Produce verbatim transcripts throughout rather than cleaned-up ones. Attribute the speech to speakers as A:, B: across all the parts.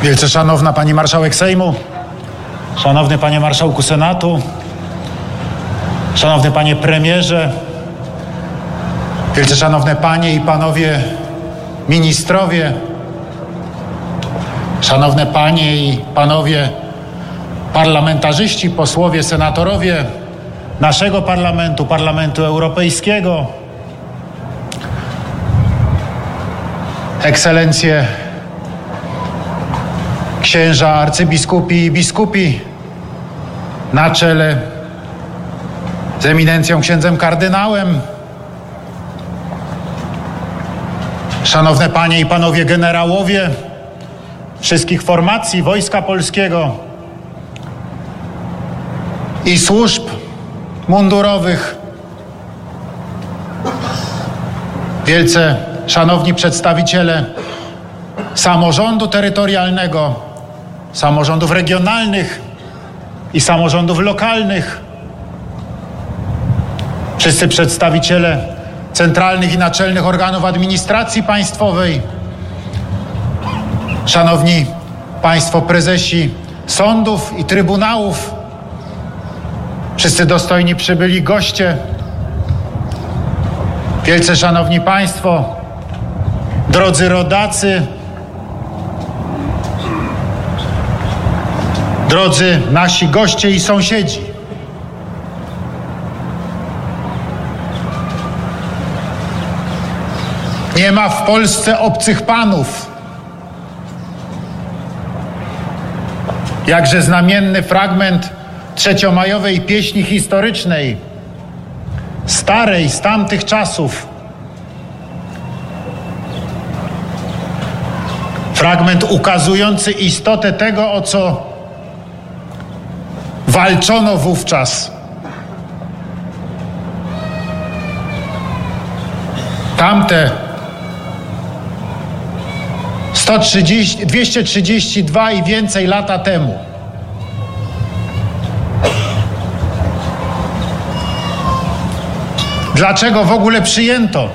A: Wielce szanowna Pani Marszałek Sejmu, szanowny Panie Marszałku Senatu, szanowny Panie Premierze, wielce szanowne Panie i Panowie Ministrowie, szanowne Panie i Panowie Parlamentarzyści, posłowie, senatorowie naszego Parlamentu, Parlamentu Europejskiego, Ekscelencje księża, arcybiskupi i biskupi na czele z eminencją księdzem kardynałem, szanowne Panie i Panowie generałowie wszystkich formacji Wojska Polskiego i służb mundurowych, wielce szanowni przedstawiciele samorządu terytorialnego, samorządów regionalnych i samorządów lokalnych, wszyscy przedstawiciele centralnych i naczelnych organów administracji państwowej, szanowni Państwo prezesi sądów i trybunałów, wszyscy dostojni przybyli goście, wielce szanowni Państwo, drodzy rodacy, drodzy nasi goście i sąsiedzi. Nie ma w Polsce obcych panów. Jakże znamienny fragment trzeciomajowej pieśni historycznej, starej, z tamtych czasów. Fragment ukazujący istotę tego, o co walczono wówczas. Tamte sto trzydzieści, dwieście trzydzieści dwa i więcej lata temu. Dlaczego w ogóle przyjęto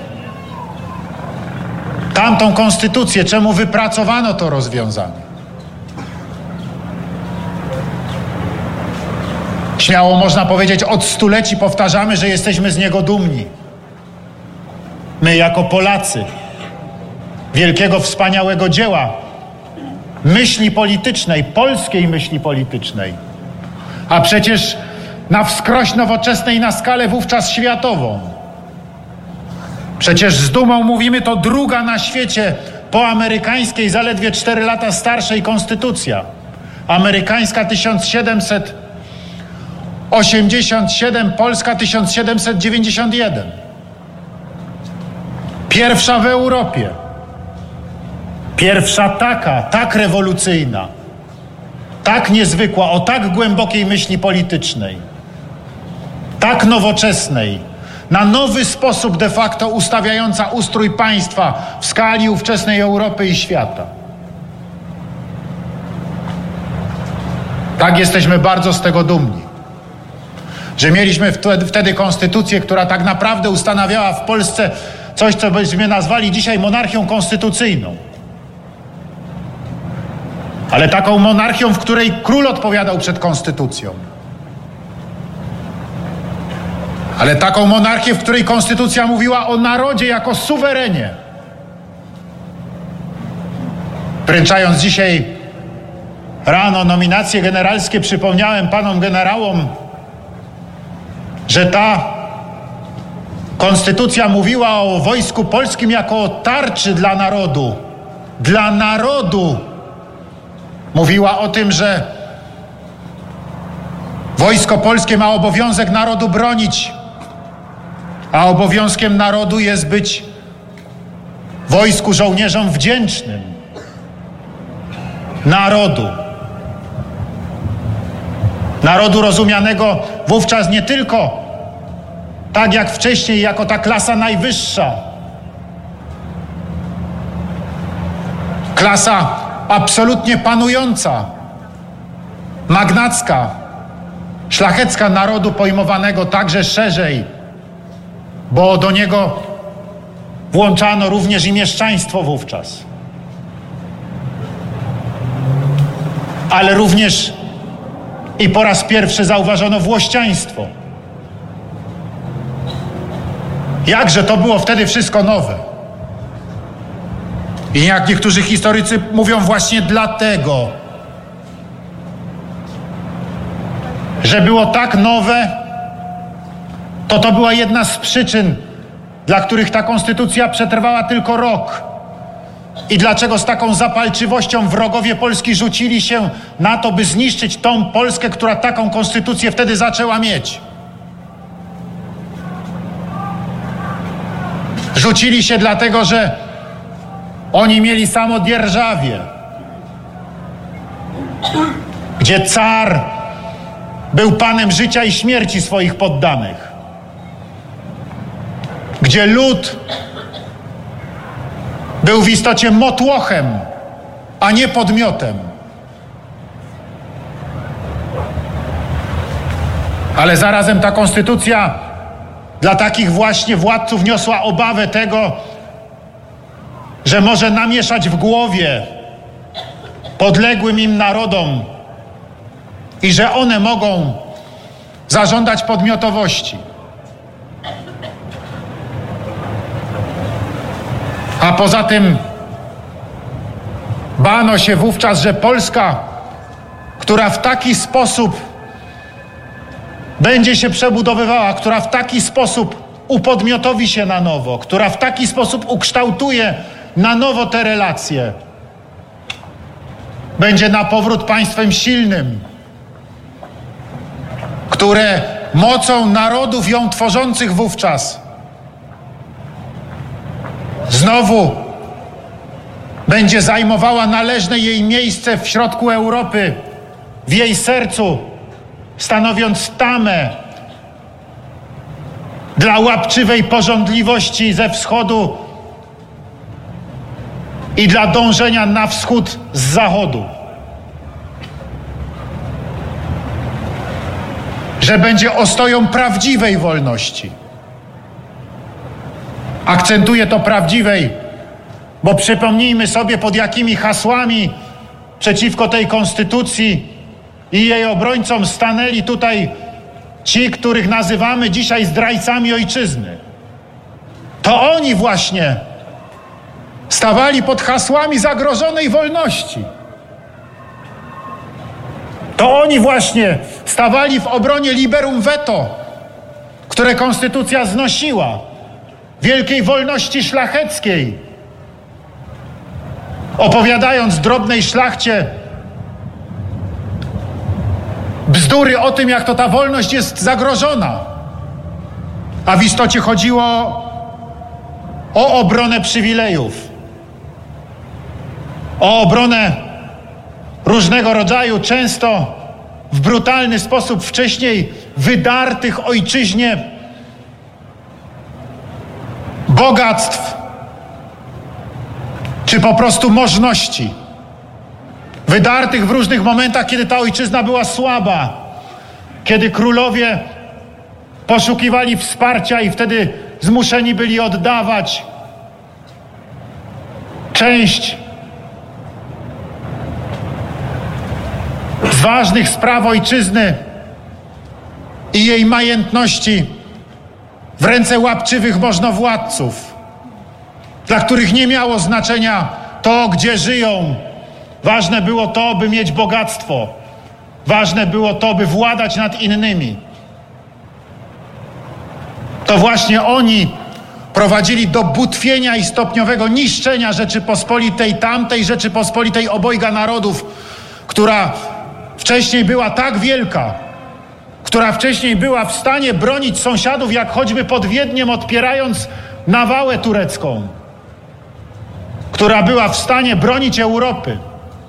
A: tamtą konstytucję? Czemu wypracowano to rozwiązanie? Śmiało można powiedzieć, od stuleci powtarzamy, że jesteśmy z niego dumni. My jako Polacy, wielkiego, wspaniałego dzieła myśli politycznej, polskiej myśli politycznej, a przecież na wskroś nowoczesnej na skalę wówczas światową. Przecież z dumą mówimy, to druga na świecie po amerykańskiej, zaledwie cztery lata starszej konstytucja. Amerykańska tysiąc siedemset osiemdziesiąt siedem, polska tysiąc siedemset dziewięćdziesiąt jeden. Pierwsza w Europie. Pierwsza taka, tak rewolucyjna, tak niezwykła, o tak głębokiej myśli politycznej, tak nowoczesnej, na nowy sposób de facto ustawiająca ustrój państwa w skali ówczesnej Europy i świata. Tak, jesteśmy bardzo z tego dumni, że mieliśmy wtedy konstytucję, która tak naprawdę ustanawiała w Polsce coś, co byśmy nazwali dzisiaj monarchią konstytucyjną. Ale taką monarchią, w której król odpowiadał przed konstytucją. Ale taką monarchię, w której konstytucja mówiła o narodzie jako suwerenie. Wręczając dzisiaj rano nominacje generalskie, przypomniałem panom generałom, że ta konstytucja mówiła o Wojsku Polskim jako o tarczy dla narodu. Dla narodu. Mówiła o tym, że Wojsko Polskie ma obowiązek narodu bronić, a obowiązkiem narodu jest być wojsku, żołnierzom wdzięcznym. Narodu. Narodu rozumianego wówczas nie tylko tak jak wcześniej, jako ta klasa najwyższa. Klasa absolutnie panująca, magnacka, szlachecka narodu pojmowanego także szerzej, bo do niego włączano również i mieszczaństwo wówczas. ale również i po raz pierwszy zauważono włościaństwo. Jakże to było wtedy wszystko nowe. I jak niektórzy historycy mówią, właśnie dlatego, że było tak nowe, to to była jedna z przyczyn, dla których ta konstytucja przetrwała tylko rok. I dlaczego z taką zapalczywością wrogowie Polski rzucili się na to, by zniszczyć tą Polskę, która taką konstytucję wtedy zaczęła mieć. Rzucili się dlatego, że oni mieli samodierżawie, gdzie car był panem życia i śmierci swoich poddanych, gdzie lud był w istocie motłochem, a nie podmiotem. Ale zarazem ta konstytucja dla takich właśnie władców niosła obawę tego, że może namieszać w głowie podległym im narodom i że one mogą zażądać podmiotowości. A poza tym bano się wówczas, że Polska, która w taki sposób będzie się przebudowywała, która w taki sposób upodmiotowi się na nowo, która w taki sposób ukształtuje na nowo te relacje, będzie na powrót państwem silnym, które mocą narodów ją tworzących wówczas znowu będzie zajmowała należne jej miejsce w środku Europy, w jej sercu, stanowiąc tamę dla łapczywej pożądliwości ze wschodu i dla dążenia na wschód z zachodu. Że będzie ostoją prawdziwej wolności. Akcentuję to prawdziwej, bo przypomnijmy sobie, pod jakimi hasłami przeciwko tej konstytucji i jej obrońcom stanęli tutaj ci, których nazywamy dzisiaj zdrajcami ojczyzny. To oni właśnie stawali pod hasłami zagrożonej wolności. To oni właśnie stawali w obronie liberum veto, które konstytucja znosiła, wielkiej wolności szlacheckiej, opowiadając drobnej szlachcie bzdury o tym, jak to ta wolność jest zagrożona. A w istocie chodziło o obronę przywilejów, o obronę różnego rodzaju, często w brutalny sposób wcześniej wydartych ojczyźnie bogactw, czy po prostu możności, wydartych w różnych momentach, kiedy ta ojczyzna była słaba, kiedy królowie poszukiwali wsparcia i wtedy zmuszeni byli oddawać część z ważnych spraw ojczyzny i jej majętności w ręce łapczywych możnowładców, dla których nie miało znaczenia to, gdzie żyją. Ważne było to, by mieć bogactwo. Ważne było to, by władać nad innymi. To właśnie oni prowadzili do butwienia i stopniowego niszczenia Rzeczypospolitej, tamtej Rzeczypospolitej obojga narodów, która wcześniej była tak wielka, która wcześniej była w stanie bronić sąsiadów, jak choćby pod Wiedniem, odpierając nawałę turecką, która była w stanie bronić Europy.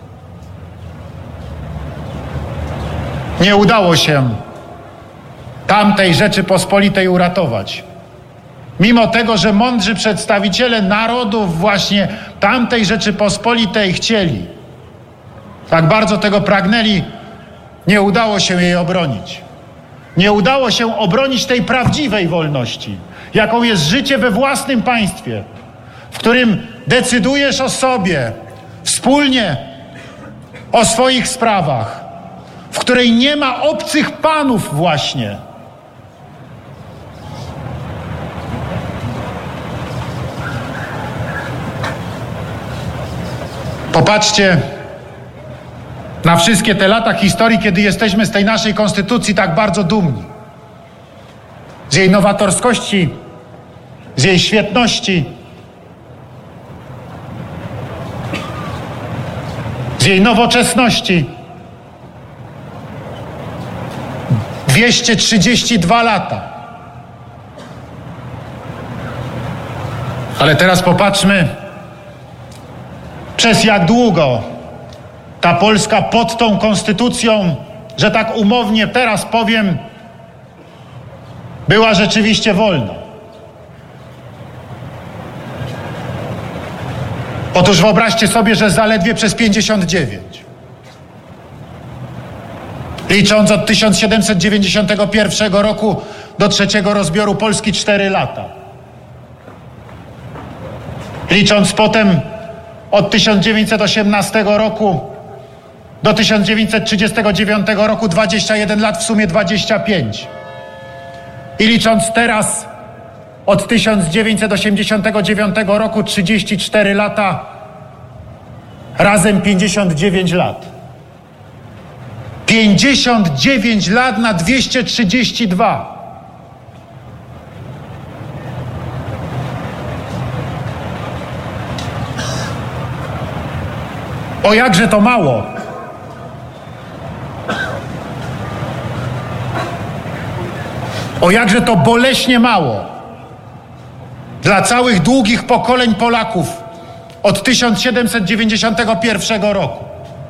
A: Nie udało się tamtej Rzeczypospolitej uratować. Mimo tego, że mądrzy przedstawiciele narodów właśnie tamtej Rzeczypospolitej chcieli, tak bardzo tego pragnęli, nie udało się jej obronić. Nie udało się obronić tej prawdziwej wolności, jaką jest życie we własnym państwie, w którym decydujesz o sobie wspólnie o swoich sprawach, w której nie ma obcych panów właśnie. Popatrzcie na wszystkie te lata historii, kiedy jesteśmy z tej naszej konstytucji tak bardzo dumni. Z jej nowatorskości, z jej świetności, z jej nowoczesności. dwieście trzydzieści dwa lata. Ale teraz popatrzmy, przez jak długo ta Polska pod tą konstytucją, że tak umownie teraz powiem, była rzeczywiście wolna. Otóż wyobraźcie sobie, że zaledwie przez pięćdziesiąt dziewięć. Licząc od tysiąc siedemset dziewięćdziesiątego pierwszego roku do trzeciego rozbioru Polski cztery lata. Licząc potem od tysiąc dziewięćset osiemnastego roku do tysiąc dziewięćset trzydziestego dziewiątego roku dwadzieścia jeden lat, w sumie dwadzieścia pięć. I licząc teraz od tysiąc dziewięćset osiemdziesiątego dziewiątego roku trzydzieści cztery lata, razem pięćdziesiąt dziewięć lat. pięćdziesiąt dziewięć lat na dwieście trzydzieści dwa. O jakże to mało. O jakże to boleśnie mało dla całych długich pokoleń Polaków od tysiąc siedemset dziewięćdziesiątego pierwszego roku.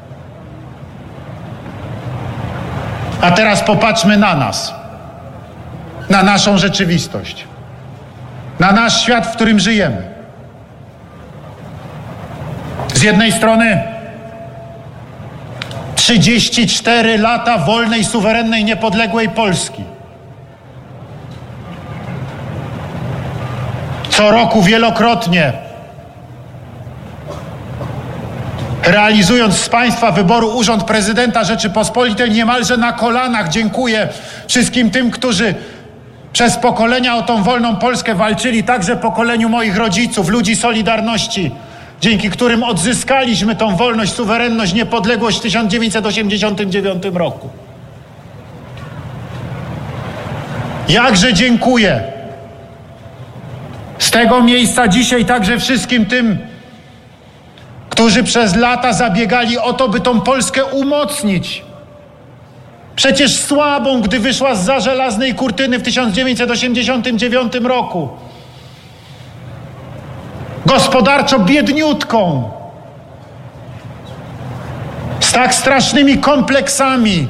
A: A teraz popatrzmy na nas, na naszą rzeczywistość, na nasz świat, w którym żyjemy. Z jednej strony trzydzieści cztery lata wolnej, suwerennej, niepodległej Polski. Co roku wielokrotnie realizując z państwa wyboru urząd prezydenta Rzeczypospolitej, niemalże na kolanach dziękuję wszystkim tym, którzy przez pokolenia o tą wolną Polskę walczyli, także pokoleniu moich rodziców, ludzi Solidarności, dzięki którym odzyskaliśmy tą wolność, suwerenność, niepodległość w tysiąc dziewięćset osiemdziesiątym dziewiątym roku. Jakże dziękuję z tego miejsca dzisiaj także wszystkim tym, którzy przez lata zabiegali o to, by tą Polskę umocnić. Przecież słabą, gdy wyszła zza żelaznej kurtyny w tysiąc dziewięćset osiemdziesiątym dziewiątym roku. Gospodarczo biedniutką. Z tak strasznymi kompleksami.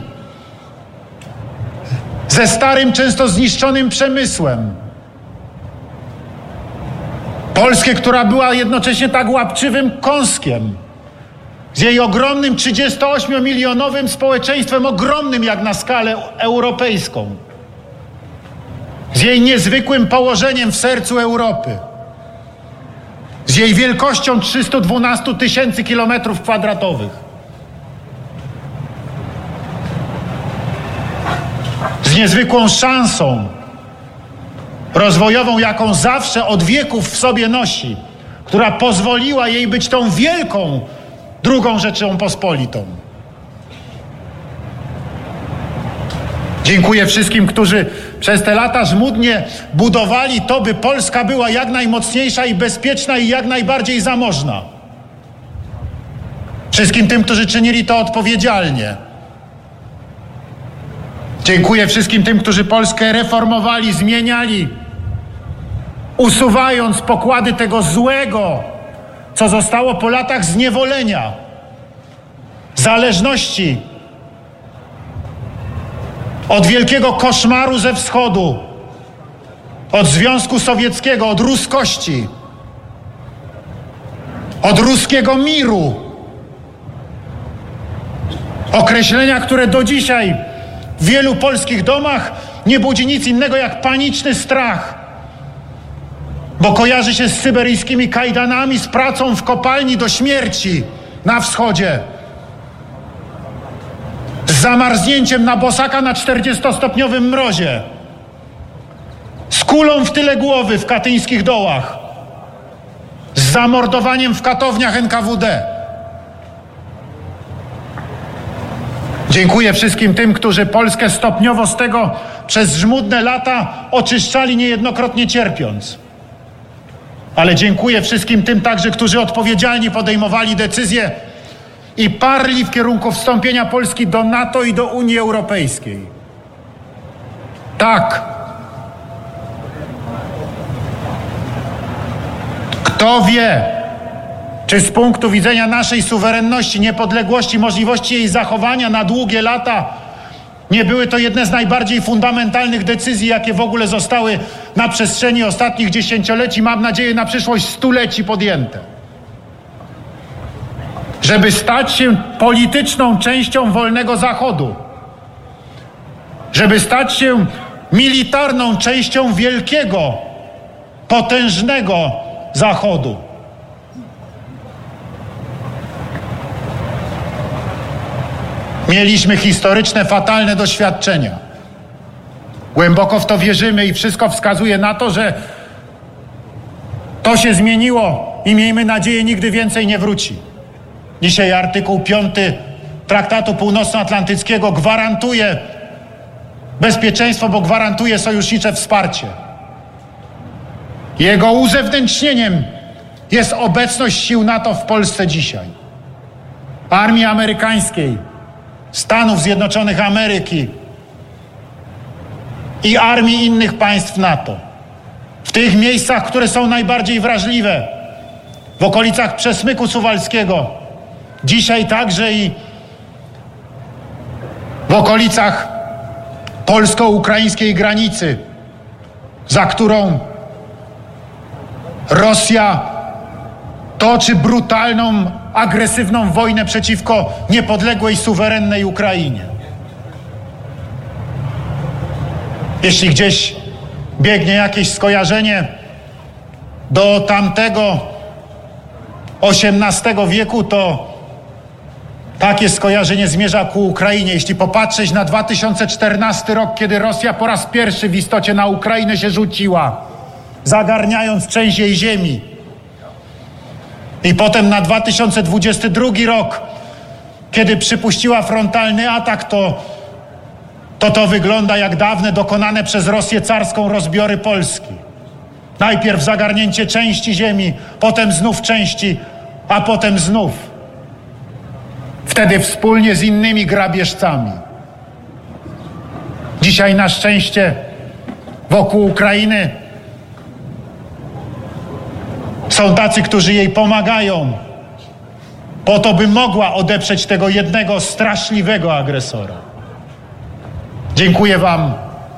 A: Ze starym, często zniszczonym przemysłem. Polskę, która była jednocześnie tak łapczywym kąskiem. Z jej ogromnym trzydziestoośmiomilionowym społeczeństwem, ogromnym jak na skalę europejską. Z jej niezwykłym położeniem w sercu Europy. Z jej wielkością trzysta dwanaście tysięcy kilometrów kwadratowych. Z niezwykłą szansą rozwojową, jaką zawsze od wieków w sobie nosi, która pozwoliła jej być tą wielką drugą Rzecząpospolitą. Dziękuję wszystkim, którzy przez te lata żmudnie budowali to, by Polska była jak najmocniejsza i bezpieczna i jak najbardziej zamożna. Wszystkim tym, którzy czynili to odpowiedzialnie. Dziękuję wszystkim tym, którzy Polskę reformowali, zmieniali, usuwając pokłady tego złego, co zostało po latach zniewolenia, zależności od wielkiego koszmaru ze wschodu, od Związku Sowieckiego, od ruskości, od ruskiego miru. Określenia, które do dzisiaj w wielu polskich domach nie budzi nic innego jak paniczny strach, bo kojarzy się z syberyjskimi kajdanami, z pracą w kopalni do śmierci na wschodzie. z zamarznięciem na bosaka na czterdziestostopniowym mrozie, z kulą w tyle głowy w katyńskich dołach, z zamordowaniem w katowniach N K W D. Dziękuję wszystkim tym, którzy Polskę stopniowo z tego przez żmudne lata oczyszczali, niejednokrotnie cierpiąc. Ale dziękuję wszystkim tym także, którzy odpowiedzialnie podejmowali decyzje i parli w kierunku wstąpienia Polski do NATO i do Unii Europejskiej. Tak. Kto wie, czy z punktu widzenia naszej suwerenności, niepodległości, możliwości jej zachowania na długie lata nie były to jedne z najbardziej fundamentalnych decyzji, jakie w ogóle zostały na przestrzeni ostatnich dziesięcioleci, mam nadzieję na przyszłość stuleci podjęte. Żeby stać się polityczną częścią wolnego Zachodu, żeby stać się militarną częścią wielkiego, potężnego Zachodu. Mieliśmy historyczne, fatalne doświadczenia. Głęboko w to wierzymy i wszystko wskazuje na to, że to się zmieniło i miejmy nadzieję, nigdy więcej nie wróci. Dzisiaj artykuł piąty Traktatu Północnoatlantyckiego gwarantuje bezpieczeństwo, bo gwarantuje sojusznicze wsparcie. Jego uzewnętrznieniem jest obecność sił NATO w Polsce dzisiaj. Armii amerykańskiej, Stanów Zjednoczonych Ameryki i armii innych państw NATO. W tych miejscach, które są najbardziej wrażliwe, w okolicach Przesmyku Suwalskiego, dzisiaj także i w okolicach polsko-ukraińskiej granicy, za którą Rosja toczy brutalną, agresywną wojnę przeciwko niepodległej, suwerennej Ukrainie. Jeśli gdzieś biegnie jakieś skojarzenie do tamtego osiemnastego wieku, to takie skojarzenie zmierza ku Ukrainie. Jeśli popatrzeć na dwa tysiące czternasty rok, kiedy Rosja po raz pierwszy w istocie na Ukrainę się rzuciła, zagarniając część jej ziemi, i potem na dwa tysiące dwudziesty drugi rok, kiedy przypuściła frontalny atak, to, to to wygląda jak dawne dokonane przez Rosję carską rozbiory Polski. Najpierw zagarnięcie części ziemi, potem znów części, a potem znów. Wtedy wspólnie z innymi grabieżcami. Dzisiaj na szczęście wokół Ukrainy są tacy, którzy jej pomagają po to, by mogła odeprzeć tego jednego straszliwego agresora. Dziękuję wam,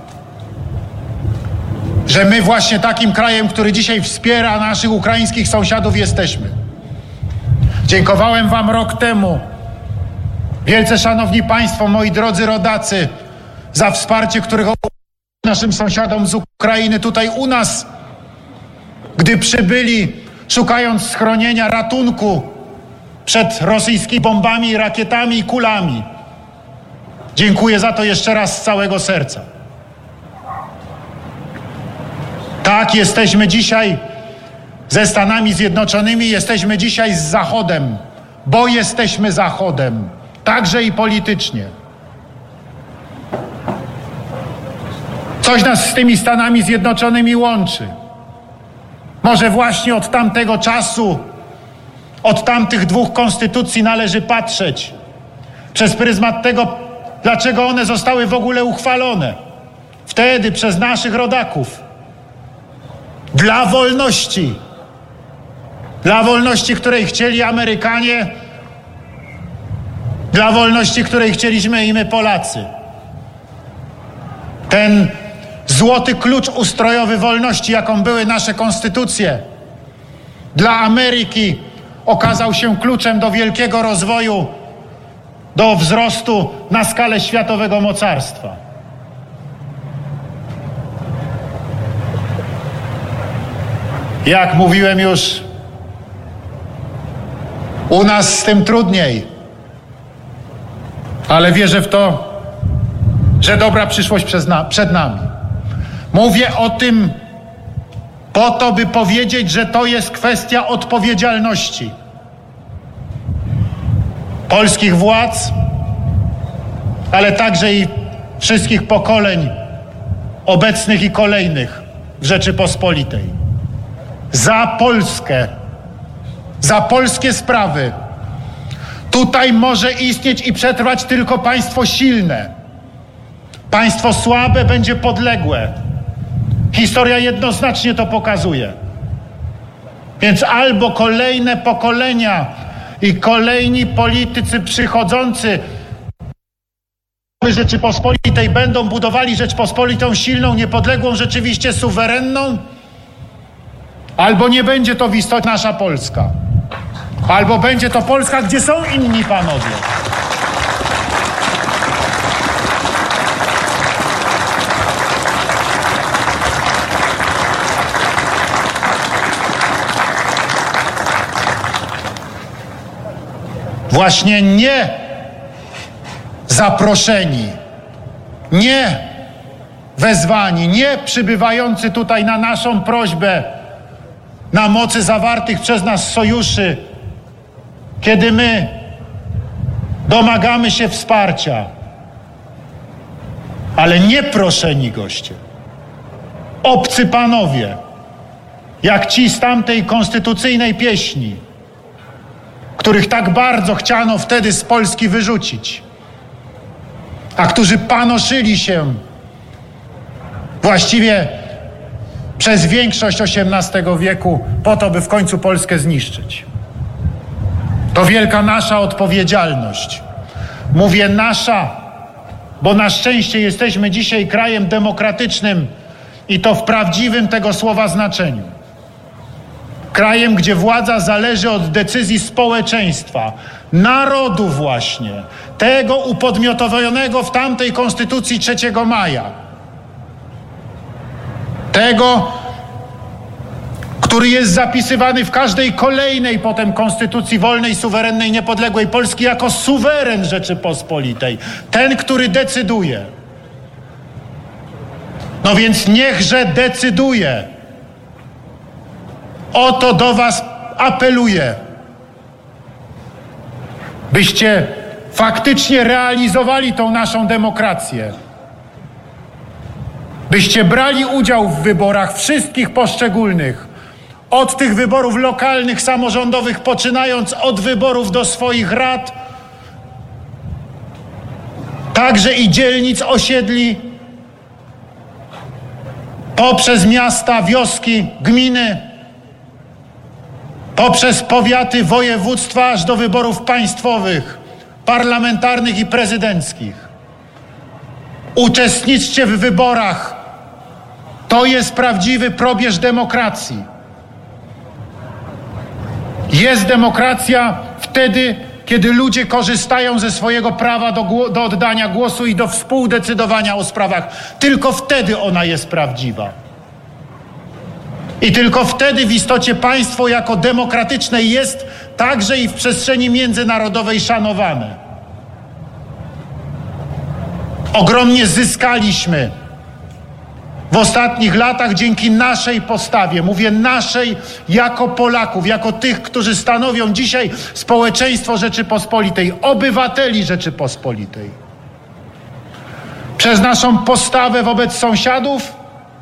A: że my właśnie takim krajem, który dzisiaj wspiera naszych ukraińskich sąsiadów, jesteśmy. Dziękowałem wam rok temu, wielce szanowni państwo, moi drodzy rodacy, za wsparcie, którego naszym sąsiadom z Ukrainy tutaj u nas, gdy przybyli, szukając schronienia, ratunku przed rosyjskimi bombami, rakietami i kulami. Dziękuję za to jeszcze raz z całego serca. Tak, jesteśmy dzisiaj ze Stanami Zjednoczonymi, jesteśmy dzisiaj z Zachodem, bo jesteśmy Zachodem, także i politycznie. Coś nas z tymi Stanami Zjednoczonymi łączy. Może właśnie od tamtego czasu, od tamtych dwóch konstytucji należy patrzeć przez pryzmat tego, dlaczego one zostały w ogóle uchwalone. Wtedy przez naszych rodaków. Dla wolności. Dla wolności, której chcieli Amerykanie. Dla wolności, której chcieliśmy i my, Polacy. Ten złoty klucz ustrojowy wolności, jaką były nasze konstytucje, dla Ameryki okazał się kluczem do wielkiego rozwoju, do wzrostu na skalę światowego mocarstwa. Jak mówiłem już, u nas z tym trudniej. Ale wierzę w to, że dobra przyszłość przed nami. Mówię o tym po to, by powiedzieć, że to jest kwestia odpowiedzialności polskich władz, ale także i wszystkich pokoleń obecnych i kolejnych w Rzeczypospolitej. Za Polskę, za polskie sprawy. Tutaj może istnieć i przetrwać tylko państwo silne. Państwo słabe będzie podległe. Historia jednoznacznie to pokazuje. Więc albo kolejne pokolenia i kolejni politycy przychodzący Rzeczypospolitej będą budowali Rzeczpospolitą silną, niepodległą, rzeczywiście suwerenną, albo nie będzie to w istocie nasza Polska. Albo będzie to Polska, gdzie są inni panowie. Właśnie nie zaproszeni, nie wezwani, nie przybywający tutaj na naszą prośbę na mocy zawartych przez nas sojuszy, kiedy my domagamy się wsparcia, ale nieproszeni goście, obcy panowie, jak ci z tamtej konstytucyjnej pieśni, których tak bardzo chciano wtedy z Polski wyrzucić, a którzy panoszyli się właściwie przez większość osiemnastego wieku po to, by w końcu Polskę zniszczyć. To wielka nasza odpowiedzialność. Mówię nasza, bo na szczęście jesteśmy dzisiaj krajem demokratycznym i to w prawdziwym tego słowa znaczeniu. Krajem, gdzie władza zależy od decyzji społeczeństwa, narodu właśnie, tego upodmiotowanego w tamtej Konstytucji trzeciego maja. Tego, który jest zapisywany w każdej kolejnej potem Konstytucji wolnej, suwerennej, niepodległej Polski jako suweren Rzeczypospolitej. Ten, który decyduje. No więc niechże decyduje. O to do was apeluję, byście faktycznie realizowali tą naszą demokrację, byście brali udział w wyborach wszystkich poszczególnych, od tych wyborów lokalnych, samorządowych, poczynając od wyborów do swoich rad, także i dzielnic, osiedli, poprzez miasta, wioski, gminy, poprzez powiaty, województwa, aż do wyborów państwowych, parlamentarnych i prezydenckich. Uczestniczcie w wyborach. To jest prawdziwy probierz demokracji. Jest demokracja wtedy, kiedy ludzie korzystają ze swojego prawa do, do oddania głosu i do współdecydowania o sprawach. Tylko wtedy ona jest prawdziwa. I tylko wtedy w istocie państwo jako demokratyczne jest także i w przestrzeni międzynarodowej szanowane. Ogromnie zyskaliśmy w ostatnich latach dzięki naszej postawie, mówię naszej jako Polaków, jako tych, którzy stanowią dzisiaj społeczeństwo Rzeczypospolitej, obywateli Rzeczypospolitej. Przez naszą postawę wobec sąsiadów,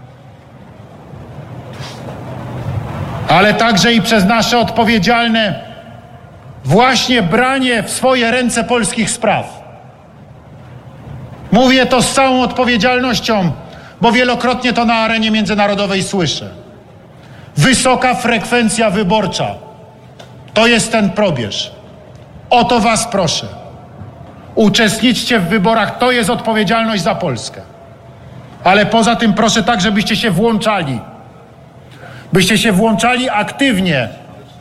A: ale także i przez nasze odpowiedzialne właśnie branie w swoje ręce polskich spraw. Mówię to z całą odpowiedzialnością, bo wielokrotnie to na arenie międzynarodowej słyszę. Wysoka frekwencja wyborcza. To jest ten probierz. O to was proszę. Uczestniczcie w wyborach. To jest odpowiedzialność za Polskę. Ale poza tym proszę tak, żebyście się włączali. Byście się włączali aktywnie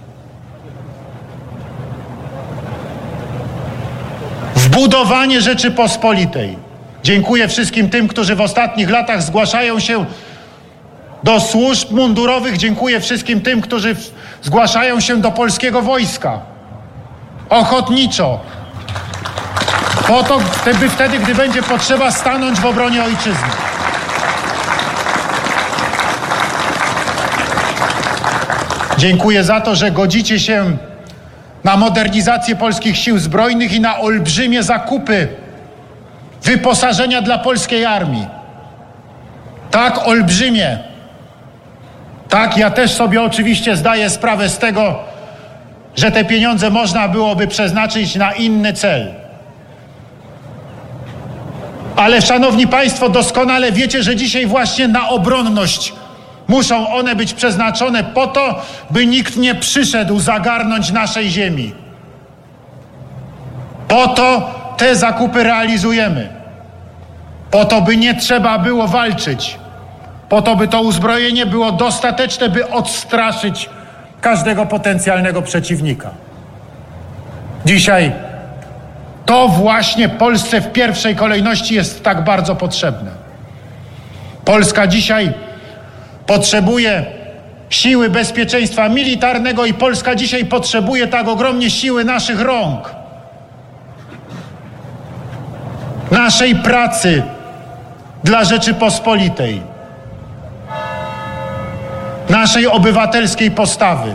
A: w budowanie Rzeczypospolitej. Dziękuję wszystkim tym, którzy w ostatnich latach zgłaszają się do służb mundurowych. Dziękuję wszystkim tym, którzy w, zgłaszają się do polskiego wojska. Ochotniczo. Po to, by wtedy, gdy będzie potrzeba, stanąć w obronie ojczyzny. Dziękuję za to, że godzicie się na modernizację polskich sił zbrojnych i na olbrzymie zakupy wyposażenia dla polskiej armii. Tak olbrzymie. Tak, ja też sobie oczywiście zdaję sprawę z tego, że te pieniądze można byłoby przeznaczyć na inny cel. Ale, szanowni państwo, doskonale wiecie, że dzisiaj właśnie na obronność muszą one być przeznaczone po to, by nikt nie przyszedł zagarnąć naszej ziemi. Po to te zakupy realizujemy. Po to, by nie trzeba było walczyć. Po to, by to uzbrojenie było dostateczne, by odstraszyć każdego potencjalnego przeciwnika. Dzisiaj to właśnie Polsce w pierwszej kolejności jest tak bardzo potrzebne. Polska dzisiaj potrzebuje siły bezpieczeństwa militarnego i Polska dzisiaj potrzebuje tak ogromnie siły naszych rąk, naszej pracy dla Rzeczypospolitej, naszej obywatelskiej postawy.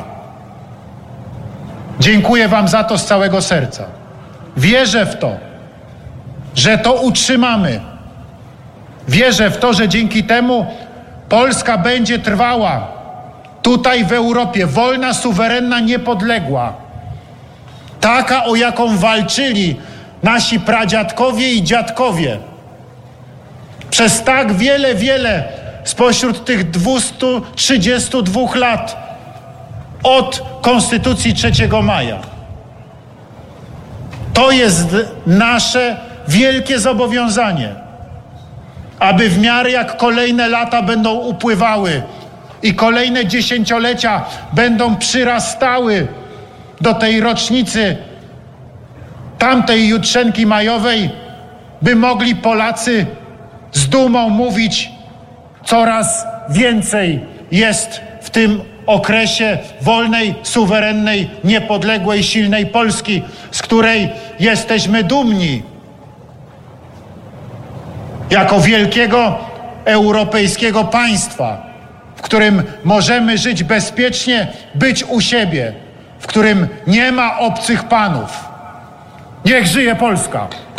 A: Dziękuję wam za to z całego serca. Wierzę w to, że to utrzymamy. Wierzę w to, że dzięki temu Polska będzie trwała tutaj w Europie, wolna, suwerenna, niepodległa. Taka, o jaką walczyli nasi pradziadkowie i dziadkowie. Przez tak wiele, wiele spośród tych dwustu trzydziestu dwóch lat od Konstytucji trzeciego maja. To jest nasze wielkie zobowiązanie, aby w miarę jak kolejne lata będą upływały i kolejne dziesięciolecia będą przyrastały do tej rocznicy tamtej jutrzenki majowej, by mogli Polacy z dumą mówić: coraz więcej jest w tym okresie wolnej, suwerennej, niepodległej, silnej Polski, z której jesteśmy dumni. Jako wielkiego europejskiego państwa, w którym możemy żyć bezpiecznie, być u siebie, w którym nie ma obcych panów. Niech żyje Polska!